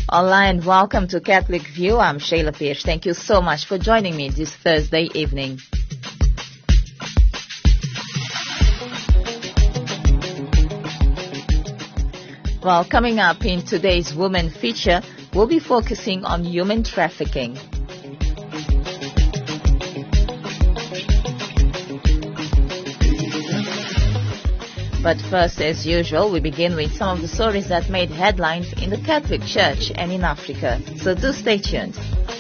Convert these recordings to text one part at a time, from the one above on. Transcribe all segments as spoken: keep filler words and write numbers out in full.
Online, welcome to Catholic View. I'm Shayla Pierce. Thank you so much for joining me this Thursday evening. Well, coming up in today's Women feature, we'll be focusing on human trafficking. But first, as usual, we begin with some of the stories that made headlines in the Catholic Church and in Africa. So do stay tuned.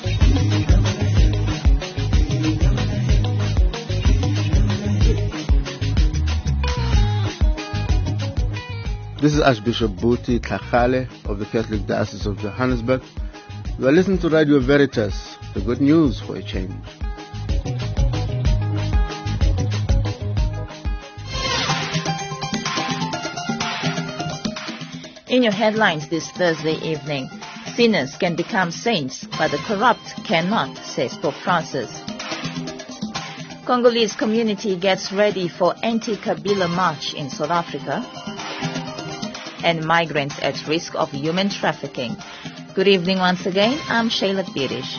This is Archbishop Buti Tlhagale of the Catholic Diocese of Johannesburg. You are listening to Radio Veritas, the good news for a change. In your headlines this Thursday evening, sinners can become saints, but the corrupt cannot, says Pope Francis. Congolese community gets ready for anti-Kabila march in South Africa. And migrants at risk of human trafficking. Good evening once again. I'm Shayla Pierce.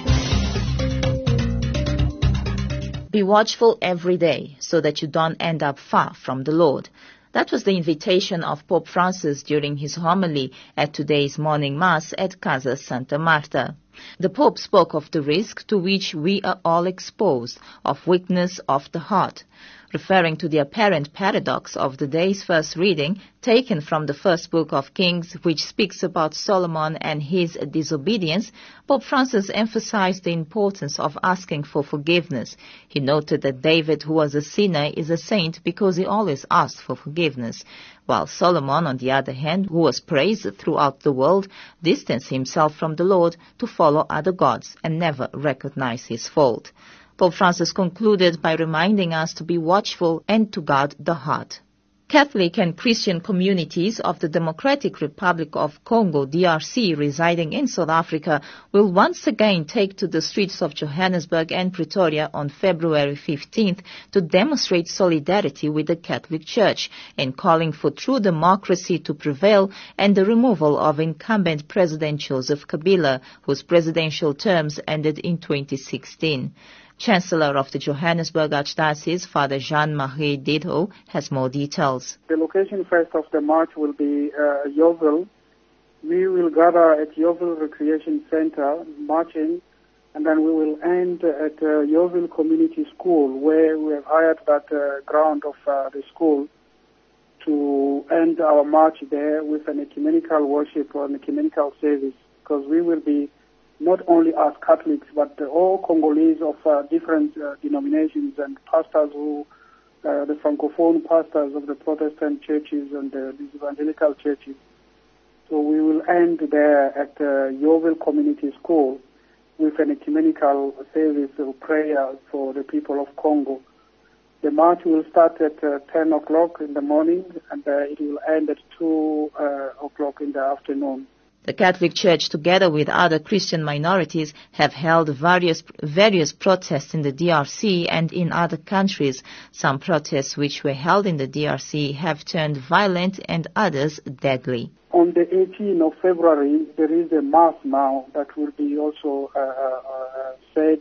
Be watchful every day so that you don't end up far from the Lord. That was the invitation of Pope Francis during his homily at today's morning Mass at Casa Santa Marta. The Pope spoke of the risk to which we are all exposed of weakness of the heart. Referring to the apparent paradox of the day's first reading, taken from the first book of Kings, which speaks about Solomon and his disobedience, Pope Francis emphasized the importance of asking for forgiveness. He noted that David, who was a sinner, is a saint because he always asked for forgiveness, while Solomon, on the other hand, who was praised throughout the world, distanced himself from the Lord to follow other gods and never recognized his fault. Pope Francis concluded by reminding us to be watchful and to guard the heart. Catholic and Christian communities of the Democratic Republic of Congo, D R C, residing in South Africa, will once again take to the streets of Johannesburg and Pretoria on February fifteenth to demonstrate solidarity with the Catholic Church in calling for true democracy to prevail and the removal of incumbent President Joseph Kabila, whose presidential terms ended in twenty sixteen. Chancellor of the Johannesburg Archdiocese, Father Jean-Marie Didot, has more details. The location first of the march will be uh, Yeoville. We will gather at Yeoville Recreation Center, marching, and then we will end at uh, Yeoville Community School, where we have hired that uh, ground of uh, the school to end our march there with an ecumenical worship or an ecumenical service, because we will be not only as Catholics, but all Congolese of uh, different uh, denominations and pastors who, uh, the Francophone pastors of the Protestant churches and uh, the evangelical churches. So we will end there at uh, Yeoville Community School with an ecumenical service of prayer for the people of Congo. The march will start at uh, ten o'clock in the morning and uh, it will end at two uh, o'clock in the afternoon. The Catholic Church, together with other Christian minorities, have held various various protests in the D R C and in other countries. Some protests which were held in the D R C have turned violent and others deadly. On the eighteenth of February, there is a mass now that will be also uh, uh, said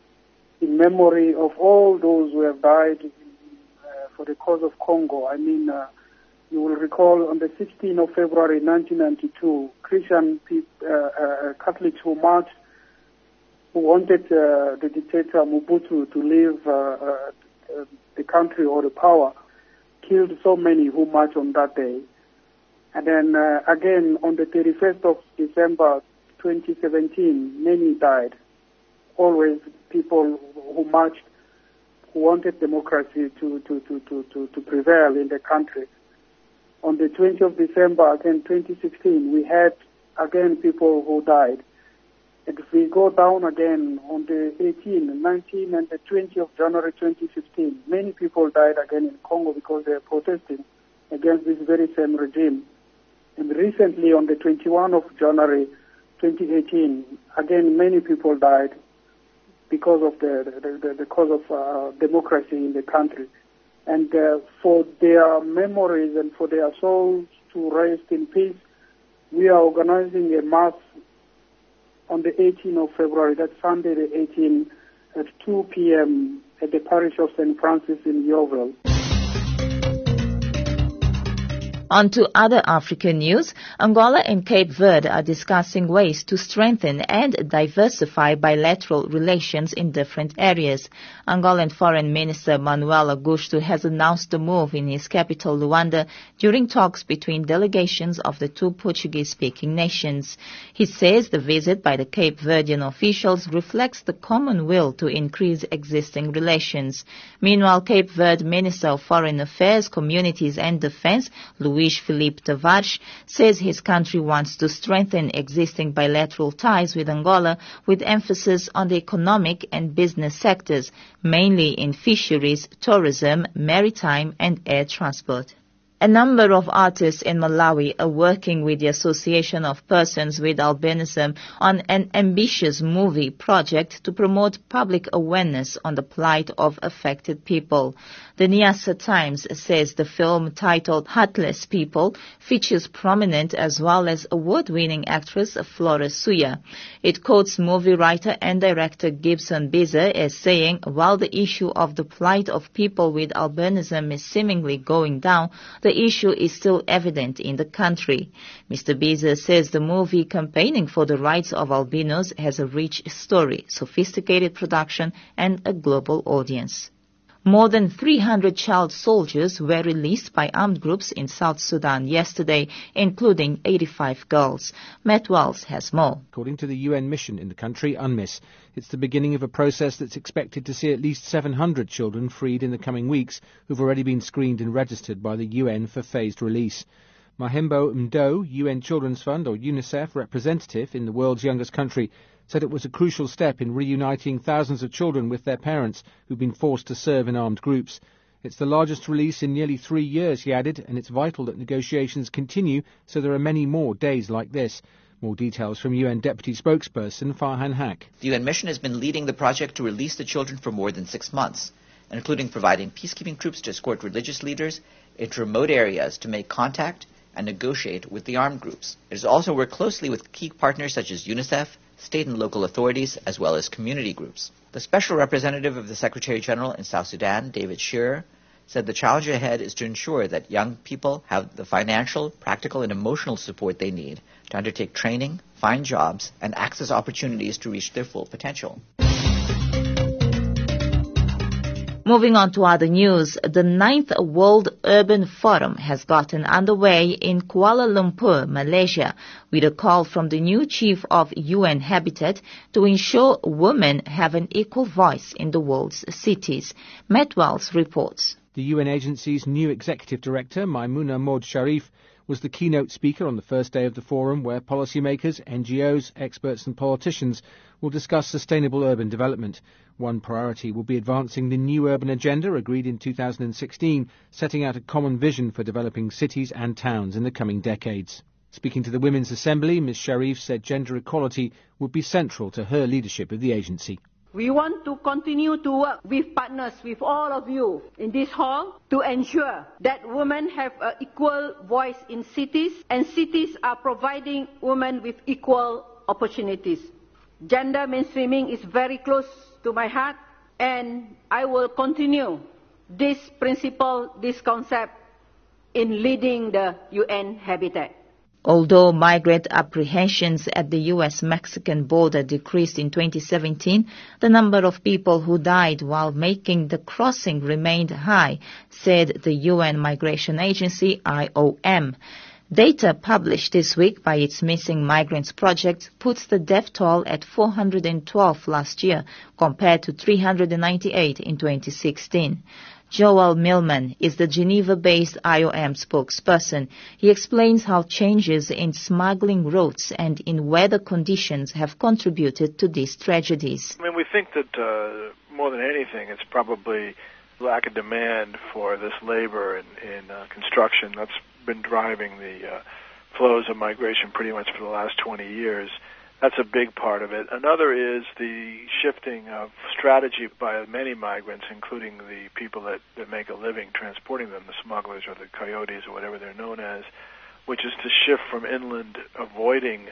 in memory of all those who have died uh, for the cause of Congo. I mean, uh, you will recall on the sixteenth of February nineteen ninety-two, Christian uh, uh, Catholics who marched, who wanted uh, the dictator Mobutu to leave uh, uh, the country or the power, killed so many who marched on that day. And then uh, again on the thirty-first of December twenty seventeen, many died. Always people who marched, who wanted democracy to, to, to, to, to, to prevail in the country. On the twentieth of December, again, twenty sixteen, we had, again, people who died. And if we go down again on the eighteenth, nineteenth, and the twentieth of January twenty fifteen, many people died again in Congo because they are protesting against this very same regime. And recently, on the twenty-first of January twenty eighteen, again, many people died because of the, the, the, the cause of uh, democracy in the country. And uh, for their memories and for their souls to rest in peace, we are organizing a mass on the eighteenth of February, that's Sunday the eighteenth, at two p.m. at the parish of Saint Francis in Yeovil. On to other African news. Angola and Cape Verde are discussing ways to strengthen and diversify bilateral relations in different areas. Angolan Foreign Minister Manuel Augusto has announced the move in his capital, Luanda, during talks between delegations of the two Portuguese-speaking nations. He says the visit by the Cape Verdean officials reflects the common will to increase existing relations. Meanwhile, Cape Verde Minister of Foreign Affairs, Communities and Defense, Luís Filipe Tavares, says his country wants to strengthen existing bilateral ties with Angola with emphasis on the economic and business sectors, mainly in fisheries, tourism, maritime and air transport. A number of artists in Malawi are working with the Association of Persons with Albinism on an ambitious movie project to promote public awareness on the plight of affected people. The Nyasa Times says the film, titled Heartless People, features prominent as well as award-winning actress Flora Suya. It quotes movie writer and director Gibson Biza as saying, while the issue of the plight of people with albinism is seemingly going down, the The issue is still evident in the country. Mister Biza says the movie campaigning for the rights of albinos has a rich story, sophisticated production, and a global audience. More than three hundred child soldiers were released by armed groups in South Sudan yesterday, including eighty-five girls. Matt Wells has more. According to the U N mission in the country, UNMISS, it's the beginning of a process that's expected to see at least seven hundred children freed in the coming weeks who've already been screened and registered by the U N for phased release. Mahembo Mdo, U N Children's Fund, or UNICEF, representative in the world's youngest country, said it was a crucial step in reuniting thousands of children with their parents who've been forced to serve in armed groups. It's the largest release in nearly three years, he added, and it's vital that negotiations continue so there are many more days like this. More details from U N Deputy Spokesperson Farhan Haq. The U N mission has been leading the project to release the children for more than six months, including providing peacekeeping troops to escort religious leaders into remote areas to make contact and negotiate with the armed groups. It has also worked closely with key partners such as UNICEF, state and local authorities, as well as community groups. The special representative of the Secretary General in South Sudan, David Shearer, said the challenge ahead is to ensure that young people have the financial, practical, and emotional support they need to undertake training, find jobs, and access opportunities to reach their full potential. Moving on to other news, the ninth World Urban Forum has gotten underway in Kuala Lumpur, Malaysia, with a call from the new chief of U N Habitat to ensure women have an equal voice in the world's cities. Matt Wells reports. The U N agency's new executive director, Maimuna Maud Sharif, was the keynote speaker on the first day of the forum, where policymakers, N G Os, experts and politicians will discuss sustainable urban development. One priority will be advancing the new urban agenda agreed in two thousand sixteen, setting out a common vision for developing cities and towns in the coming decades. Speaking to the Women's Assembly, Miz Sharif said gender equality would be central to her leadership of the agency. We want to continue to work with partners, with all of you in this hall, to ensure that women have an equal voice in cities, and cities are providing women with equal opportunities. Gender mainstreaming is very close to my heart, and I will continue this principle, this concept, in leading the U N Habitat. Although migrant apprehensions at the U S Mexican border decreased in twenty seventeen, the number of people who died while making the crossing remained high, said the U N Migration Agency, I O M. Data published this week by its Missing Migrants Project puts the death toll at four hundred twelve last year, compared to three hundred ninety-eight in twenty sixteen. Joel Millman is the Geneva-based I O M spokesperson. He explains how changes in smuggling routes and in weather conditions have contributed to these tragedies. I mean, we think that uh, more than anything, it's probably lack of demand for this labor in, in uh, construction that's been driving the uh, flows of migration pretty much for the last twenty years. That's a big part of it. Another is the shifting of strategy by many migrants, including the people that, that make a living transporting them, the smugglers or the coyotes or whatever they're known as, which is to shift from inland, avoiding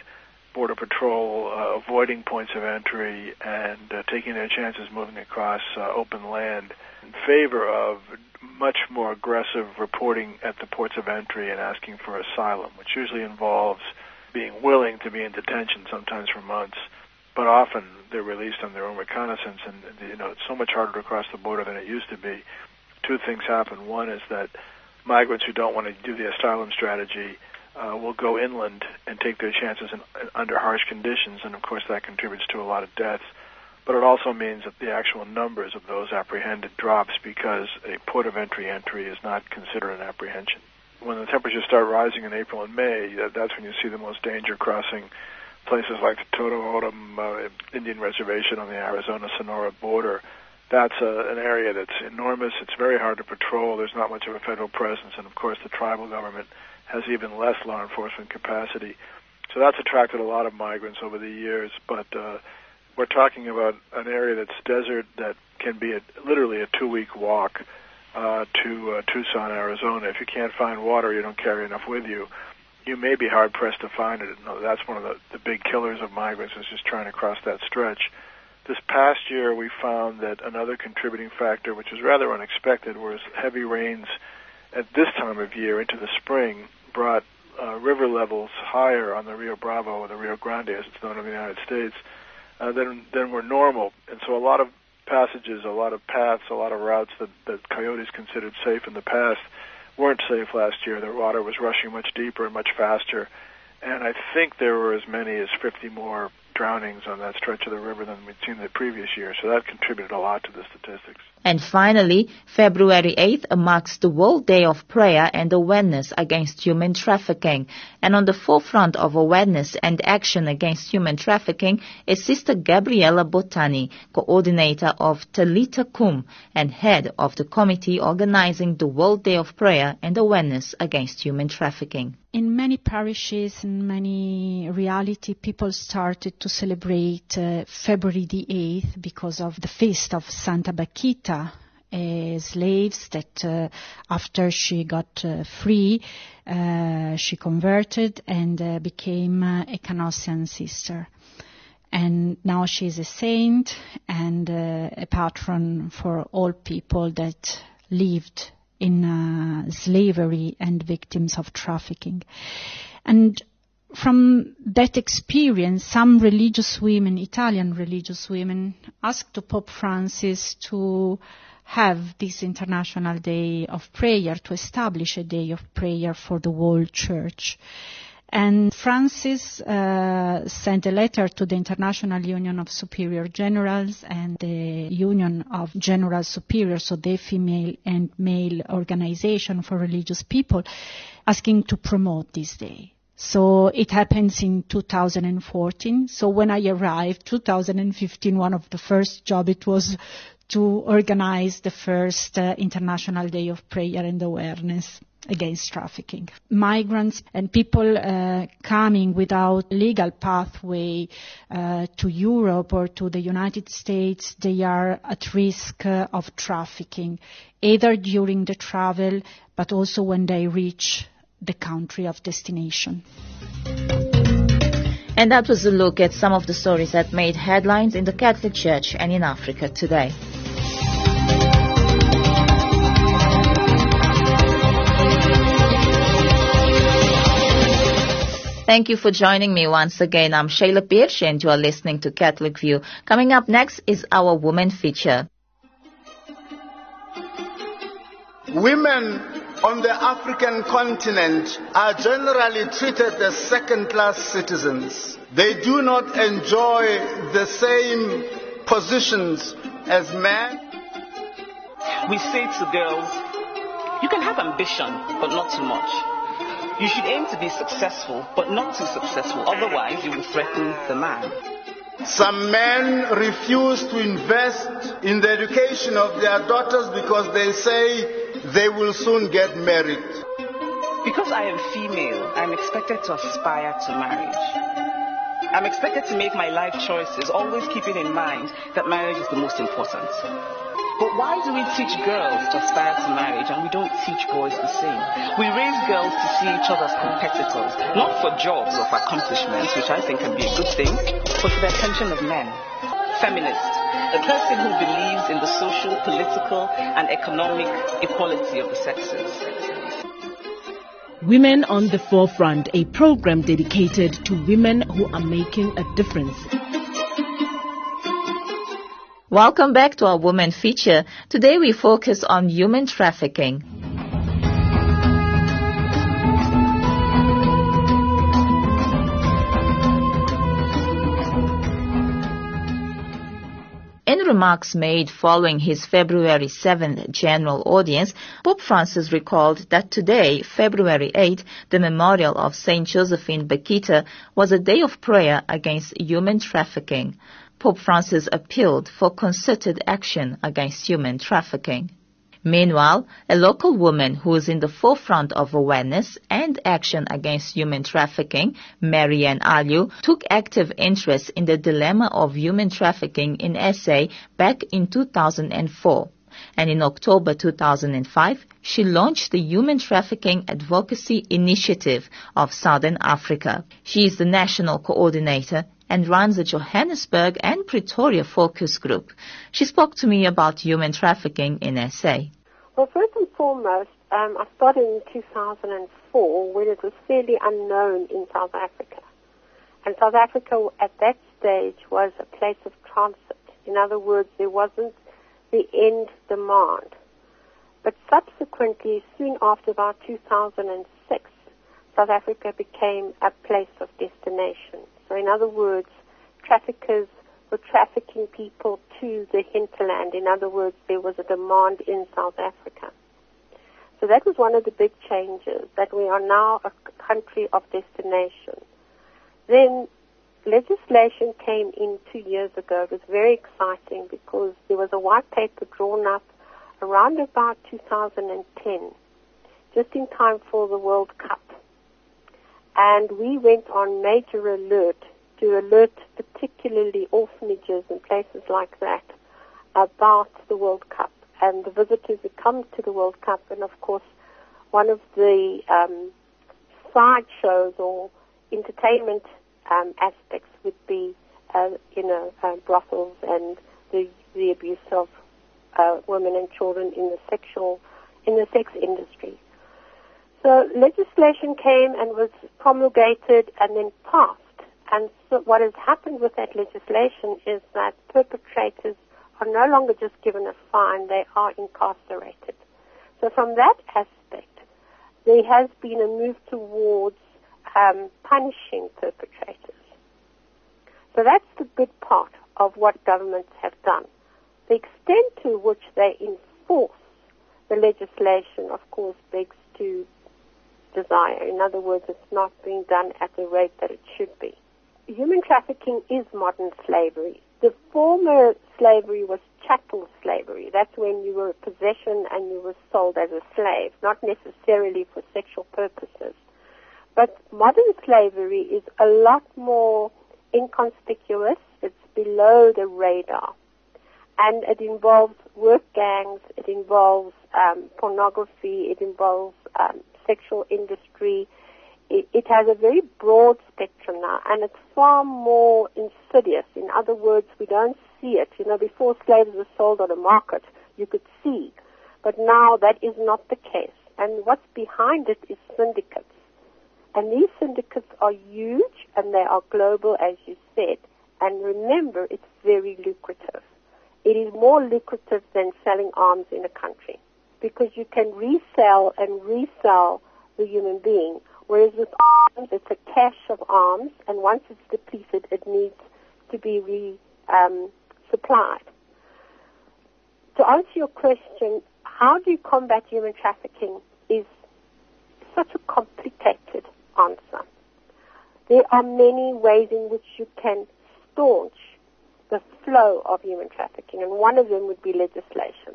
Border Patrol uh, avoiding points of entry and uh, taking their chances moving across uh, open land in favor of much more aggressive reporting at the ports of entry and asking for asylum, which usually involves being willing to be in detention, sometimes for months, but often they're released on their own reconnaissance, and you know it's so much harder to cross the border than it used to be. Two things happen. One is that migrants who don't want to do the asylum strategy uh, will go inland and take their chances in, in, under harsh conditions, and of course that contributes to a lot of deaths. But it also means that the actual numbers of those apprehended drops because a port of entry entry is not considered an apprehension. When the temperatures start rising in April and May, that's when you see the most danger crossing places like the Toto O'odham uh, Indian Reservation on the Arizona-Sonora border. That's uh, an area that's enormous. It's very hard to patrol. There's not much of a federal presence, and of course the tribal government has even less law enforcement capacity. So that's attracted a lot of migrants over the years, but uh, we're talking about an area that's desert that can be a, literally a two-week walk uh, to uh, Tucson, Arizona. If you can't find water, you don't carry enough with you, you may be hard-pressed to find it. No, that's one of the, the big killers of migrants, is just trying to cross that stretch. This past year, we found that another contributing factor, which was rather unexpected, was heavy rains at this time of year into the spring brought uh, river levels higher on the Rio Bravo, or the Rio Grande, as it's known in the United States, uh, than, than were normal. And so a lot of passages, a lot of paths, a lot of routes that, that coyotes considered safe in the past weren't safe last year. The water was rushing much deeper and much faster. And I think there were as many as fifty more drownings on that stretch of the river than we'd seen the previous year. So that contributed a lot to the statistics. And finally, February eighth marks the World Day of Prayer and Awareness Against Human Trafficking. And on the forefront of awareness and action against human trafficking is Sister Gabriela Botani, coordinator of Talita Kum and head of the committee organizing the World Day of Prayer and Awareness Against Human Trafficking. In many parishes and many reality, people started to celebrate uh, February the eighth because of the feast of Santa Bakhita, uh, slaves that uh, after she got uh, free, uh, she converted and uh, became uh, a Canossian sister. And now she is a saint and uh, a patron for all people that lived in uh, slavery and victims of trafficking. And from that experience, some religious women, Italian religious women, asked to Pope Francis to have this International Day of Prayer, to establish a day of prayer for the whole church. And Francis uh, sent a letter to the International Union of Superior Generals and the Union of General Superiors, so the female and male organization for religious people, asking to promote this day. So it happens in two thousand fourteen. So when I arrived, two thousand fifteen, one of the first jobs it was to organize the first uh, International Day of Prayer and Awareness against trafficking. Migrants and people uh, coming without legal pathway uh, to Europe or to the United States, they are at risk uh, of trafficking, either during the travel, but also when they reach the country of destination. And that was a look at some of the stories that made headlines in the Catholic Church and in Africa today. Thank you for joining me once again. I'm Shayla Birch and you are listening to Catholic View. Coming up next is our Woman Feature. Women on the African continent are generally treated as second-class citizens. They do not enjoy the same positions as men. We say to girls, you can have ambition, but not too much. You should aim to be successful, but not too successful. Otherwise, you will threaten the man. Some men refuse to invest in the education of their daughters because they say they will soon get married. Because I am female, I'm expected to aspire to marriage. I'm expected to make my life choices, always keeping in mind that marriage is the most important. But why do we teach girls to aspire to marriage and we don't teach boys the same? We raise girls to see each other as competitors, not for jobs or for accomplishments, which I think can be a good thing, but for the attention of men. Feminist, a person who believes in the social, political, and economic equality of the sexes. Women on the Forefront, a program dedicated to women who are making a difference. Welcome back to our Women feature. Today we focus on human trafficking. In remarks made following his February seventh general audience, Pope Francis recalled that today, February eighth, the memorial of Saint Josephine Bakhita, was a day of prayer against human trafficking. Pope Francis appealed for concerted action against human trafficking. Meanwhile, a local woman who is in the forefront of awareness and action against human trafficking, Marianne Aliu, took active interest in the dilemma of human trafficking in S A back in two thousand four. And in October two thousand five, she launched the Human Trafficking Advocacy Initiative of Southern Africa. She is the national coordinator and runs a Johannesburg and Pretoria focus group. She spoke to me about human trafficking in S A. Well, first and foremost, um, I started in two thousand four when it was fairly unknown in South Africa. And South Africa at that stage was a place of transit. In other words, there wasn't the end demand. But subsequently, soon after about two thousand six, South Africa became a place of destination. So in other words, traffickers were trafficking people to the hinterland. In other words, there was a demand in South Africa. So that was one of the big changes, that we are now a country of destination. Then legislation came in two years ago. It was very exciting because there was a white paper drawn up around about two thousand ten, just in time for the World Cup. And we went on major alert to alert particularly orphanages and places like that about the World Cup and the visitors who come to the World Cup. And, of course, one of the um, side shows or entertainment um, aspects would be, uh, you know, uh, brothels and the, the abuse of uh, women and children in the sexual, in the sex industry. So legislation came and was promulgated and then passed. And so what has happened with that legislation is that perpetrators are no longer just given a fine, they are incarcerated. So from that aspect, there has been a move towards um, punishing perpetrators. So that's the good part of what governments have done. The extent to which they enforce the legislation, of course, begs to desire. In other words, it's not being done at the rate that it should be. Human trafficking is modern slavery. The former slavery was chattel slavery. That's when you were a possession and you were sold as a slave, not necessarily for sexual purposes. But modern slavery is a lot more inconspicuous. It's below the radar. And it involves work gangs, it involves um, pornography, it involves um, sexual industry. It, it has a very broad spectrum now, and it's far more insidious. In other words, we don't see it. You know, before slaves were sold on the market, you could see. But now that is not the case. And what's behind it is syndicates. And these syndicates are huge, and they are global, as you said. And remember, it's very lucrative. It is more lucrative than selling arms in a country, because you can resell and resell the human being, whereas with arms, it's a cache of arms, and once it's depleted, it needs to be re, um, supplied. To answer your question, how do you combat human trafficking is such a complicated answer. There are many ways in which you can staunch the flow of human trafficking, and one of them would be legislation.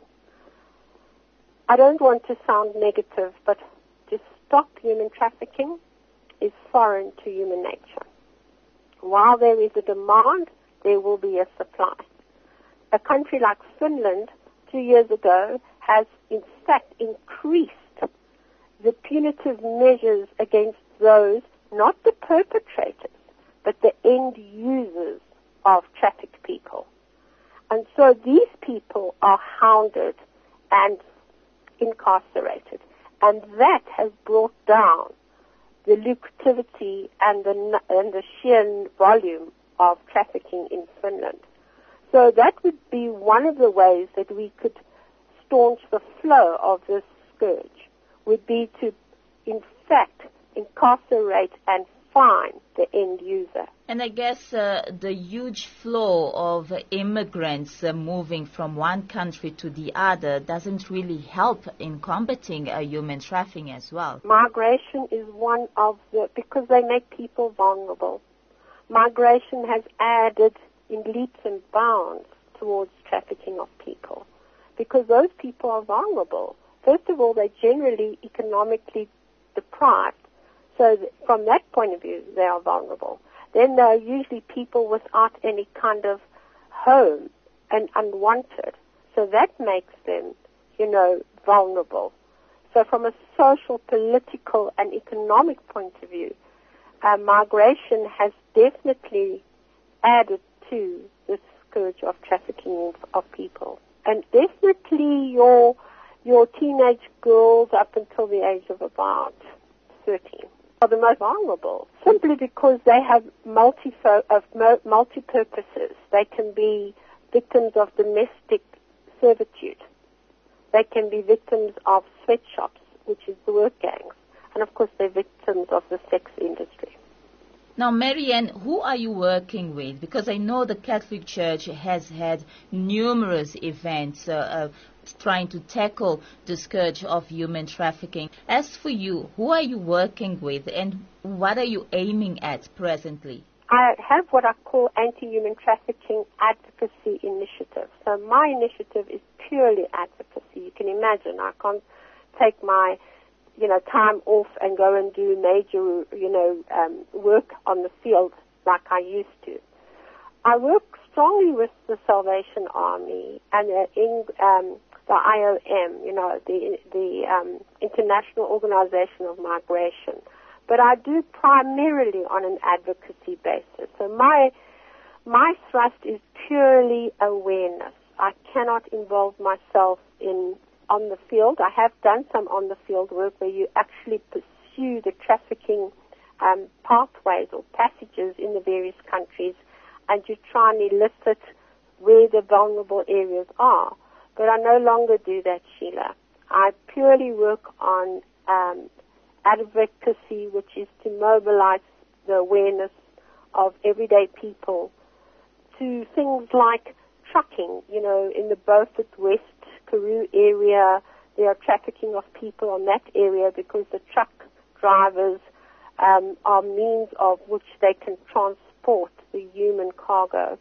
I don't want to sound negative, but to stop human trafficking is foreign to human nature. While there is a demand, there will be a supply. A country like Finland, three years ago has in fact increased the punitive measures against those, not the perpetrators, but the end users of trafficked people. And so these people are hounded and incarcerated. And that has brought down the lucrativity and the, and the sheer volume of trafficking in Finland. So that would be one of the ways that we could staunch the flow of this scourge, would be to, in fact, incarcerate and fine the end user. And I guess uh, the huge flow of immigrants uh, moving from one country to the other doesn't really help in combating uh, human trafficking as well. Migration is one of the, because they make people vulnerable. Migration has added in leaps and bounds towards trafficking of people, because those people are vulnerable. First of all, they're generally economically deprived. So th- from that point of view, they are vulnerable. Then there are usually people without any kind of home and unwanted. So that makes them, you know, vulnerable. So from a social, political, and economic point of view, uh, migration has definitely added to the scourge of trafficking of people. And definitely your your teenage girls up until the age of about thirteen are the most vulnerable, simply because they have multi of multi-purposes. They can be victims of domestic servitude. They can be victims of sweatshops, which is the work gangs. And, of course, they're victims of the sex industry. Now, Marianne, who are you working with? Because I know the Catholic Church has had numerous events uh, uh, trying to tackle the scourge of human trafficking. As for you, who are you working with and what are you aiming at presently? I have what I call anti-human trafficking advocacy initiative. So my initiative is purely advocacy. You can imagine I can't take my you know, time off and go and do major, you know, um, work on the field like I used to. I work strongly with the Salvation Army and uh, in um, the I O M, you know, the the um, International Organization of Migration. But I do primarily on an advocacy basis. So my my thrust is purely awareness. I cannot involve myself in on the field. I have done some on the field work where you actually pursue the trafficking um, pathways or passages in the various countries, and you try and elicit where the vulnerable areas are. But I no longer do that, Sheila. I purely work on um, advocacy, which is to mobilize the awareness of everyday people to things like trucking. You know, in the Beaufort West Karoo area, there are trafficking of people on that area because the truck drivers um, are means of which they can transport the human cargo.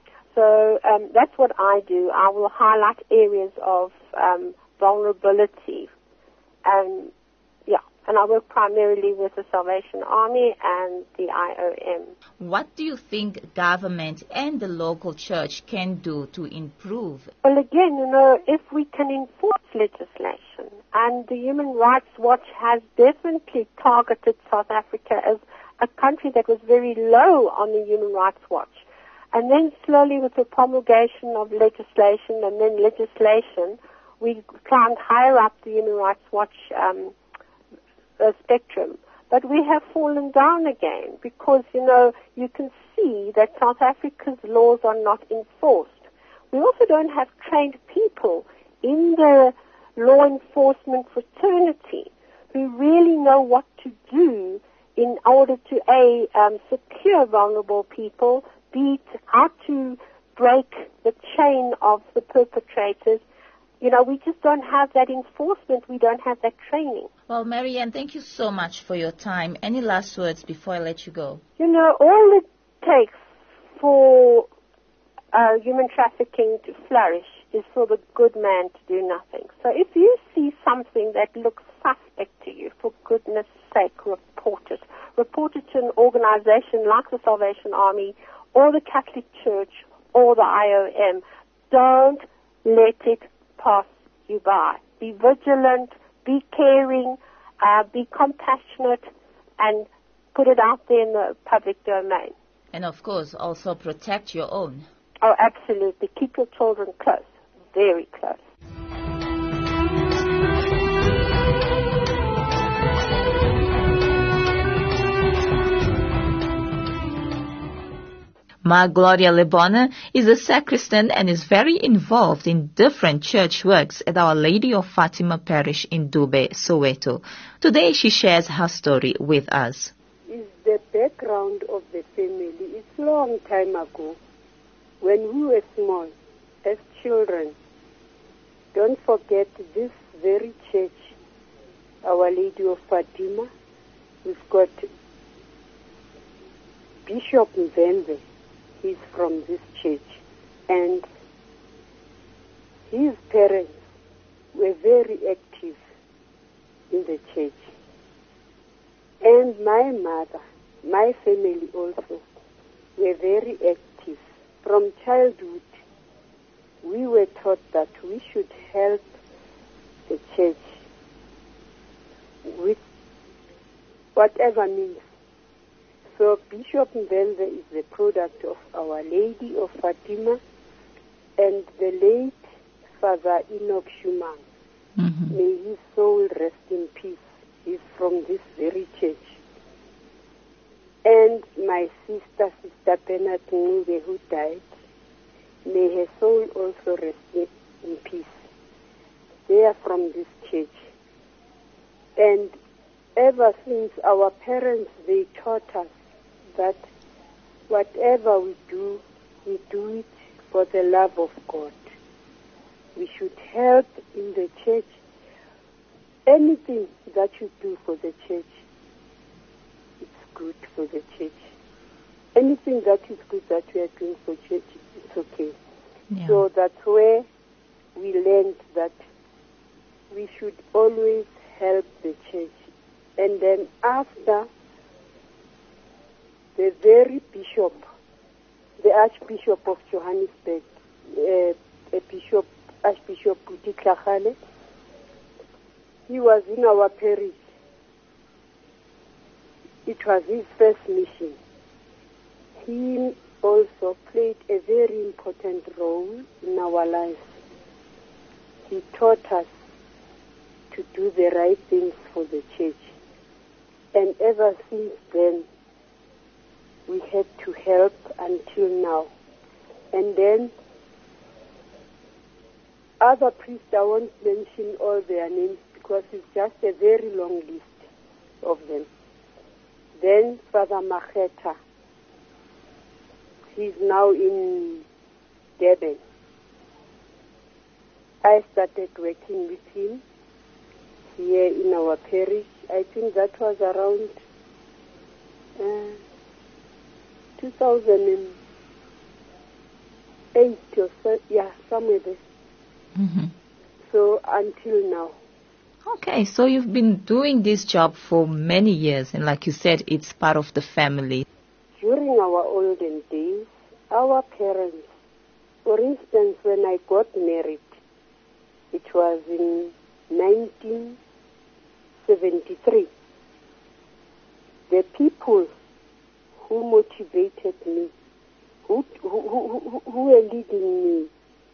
So um, that's what I do. I will highlight areas of um, vulnerability, and yeah, and I work primarily with the Salvation Army and the I O M. What do you think government and the local church can do to improve? Well, again, you know, if we can enforce legislation, and the Human Rights Watch has definitely targeted South Africa as a country that was very low on the Human Rights Watch. And then slowly with the promulgation of legislation and then legislation, we climbed higher up the Human Rights Watch um, uh, spectrum. But we have fallen down again because, you know, you can see that South Africa's laws are not enforced. We also don't have trained people in the law enforcement fraternity who really know what to do in order to, A, um, secure vulnerable people, B, how to break the chain of the perpetrators. You know, we just don't have that enforcement. We don't have that training. Well, Marianne, thank you so much for your time. Any last words before I let you go? You know, all it takes for uh, human trafficking to flourish is for the good man to do nothing. So if you see something that looks suspect to you, for goodness sake, report it. Report it to an organization like the Salvation Army or the Catholic Church or the I O M. Don't let it pass you by. Be vigilant, be caring, uh, be compassionate, and put it out there in the public domain. And of course, also protect your own. Oh, absolutely. Keep your children close, very close. Ma Gloria Lebona is a sacristan and is very involved in different church works at Our Lady of Fatima Parish in Dube, Soweto. Today she shares her story with us. Is the background of the family. It's a long time ago when we were small as children. Don't forget this very church, Our Lady of Fatima. We've got Bishop Mvenze. He's from this church, and his parents were very active in the church. And my mother, my family also, were very active. From childhood, we were taught that we should help the church with whatever means. So Bishop Mvenze is the product of Our Lady of Fatima and the late Father Enoch Schumann. Mm-hmm. May his soul rest in peace. He's from this very church. And my sister, Sister Bernard Ngube, who died, may her soul also rest in peace. They are from this church. And ever since our parents, they taught us that whatever we do, we do it for the love of God. We should help in the church. Anything that you do for the church, it's good for the church. Anything that is good that we are doing for church, it's okay. Yeah. So that's where we learned that we should always help the church. And then after, the very bishop, the Archbishop of Johannesburg, uh, Bishop, Archbishop Buti Tlhagale, he was in our parish. It was his first mission. He also played a very important role in our lives. He taught us to do the right things for the church. And ever since then, we had to help until now. And then other priests, I won't mention all their names because it's just a very long list of them. Then Father Macheta, he's now in Durban. I started working with him here in our parish. I think that was around uh, two thousand eight or so, yeah, somewhere there. Mm-hmm. So until now. Okay, so you've been doing this job for many years, and like you said, it's part of the family. During our olden days, our parents, for instance, when I got married, it was in nineteen seventy-three. The people who motivated me, who, who, who, who were leading me,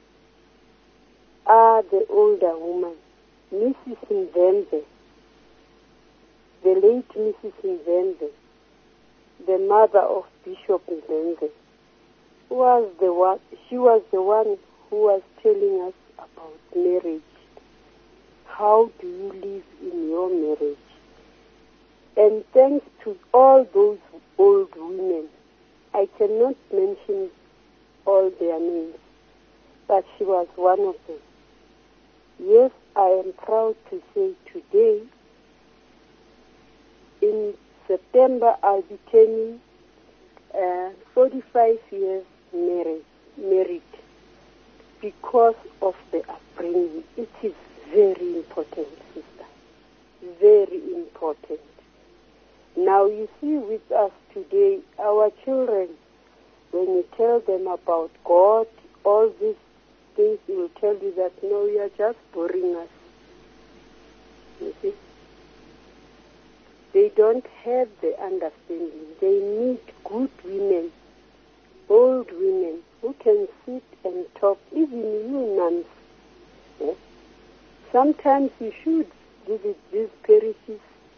are the older woman, Missus Mvenze, the late Missus Mvenze, the mother of Bishop Mvenze, was the one, she was the one who was telling us about marriage. How do you live in your marriage? And thanks to all those old women, I cannot mention all their names, but she was one of them. Yes, I am proud to say today, in September, I'll be turning uh, forty-five years married, married because of the upbringing. It is very important, sister, very important. Now you see with us today, our children, when you tell them about God, all this, things, he will tell you that, no, you are just boring us. You see? They don't have the understanding. They need good women, old women, who can sit and talk, even you nuns. Eh? Sometimes you should visit these parishes,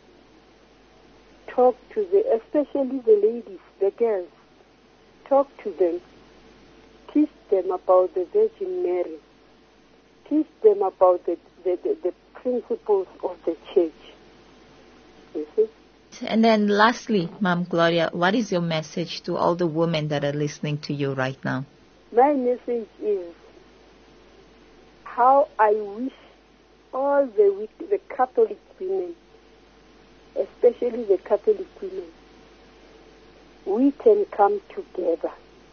talk to the, especially the ladies, the girls, talk to them, teach them about the Virgin Mary, teach them about the, the, the, the principles of the church. You see? And then lastly, Ma'am Gloria, what is your message to all the women that are listening to you right now? My message is how I wish all the, the Catholic women, especially the Catholic women, we can come together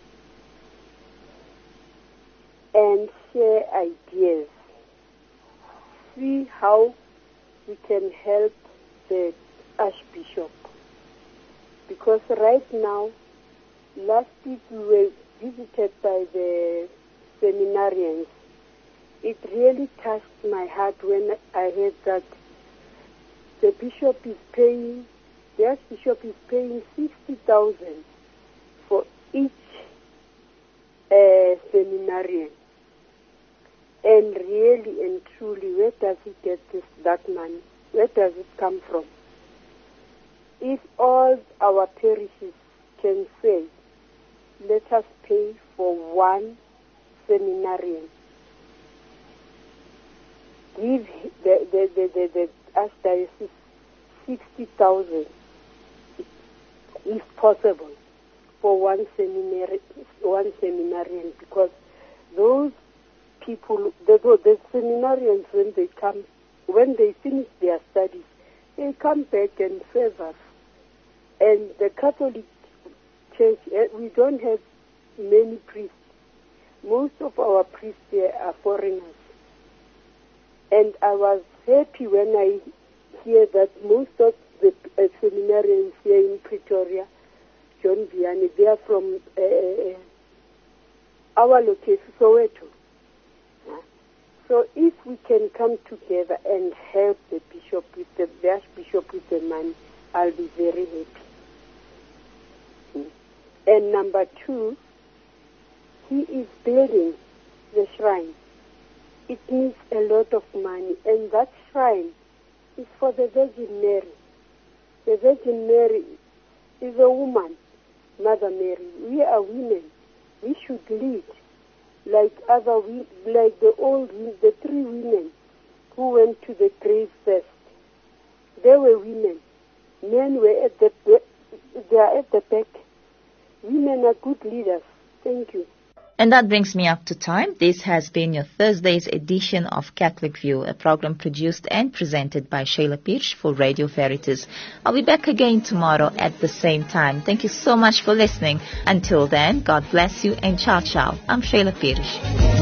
and share ideas, see how we can help the Archbishop. Because right now, last week we were visited by the seminarians. It really touched my heart when I heard that the bishop is paying, the Archbishop is paying sixty thousand for each uh, seminarian. And really and truly, where does he get this, that money? Where does it come from? If all our parishes can say, let us pay for one seminarian, give the, the, the, the, the Archdiocese sixty thousand, if possible, for one seminary, one seminarian, because those people, the, the seminarians, when they come, when they finish their studies, they come back and serve us. And the Catholic Church, we don't have many priests. Most of our priests here are foreigners. And I was happy when I hear that most of the uh, seminarians here in Pretoria, John Vianney, they are from uh, our location, Soweto. So if we can come together and help the bishop with the, the Archbishop with the money, I'll be very happy. And number two, he is building the shrine. It needs a lot of money, and that shrine is for the Virgin Mary. The Virgin Mary is a woman, Mother Mary. We are women. We should lead like other, like the old, the three women who went to the grave first. They were women. Men were at the, they are at the back. Women are good leaders. Thank you. And that brings me up to time. This has been your Thursday's edition of Catholic View, a program produced and presented by Sheila Pirsch for Radio Veritas. I'll be back again tomorrow at the same time. Thank you so much for listening. Until then, God bless you and ciao ciao. I'm Sheila Pirsch.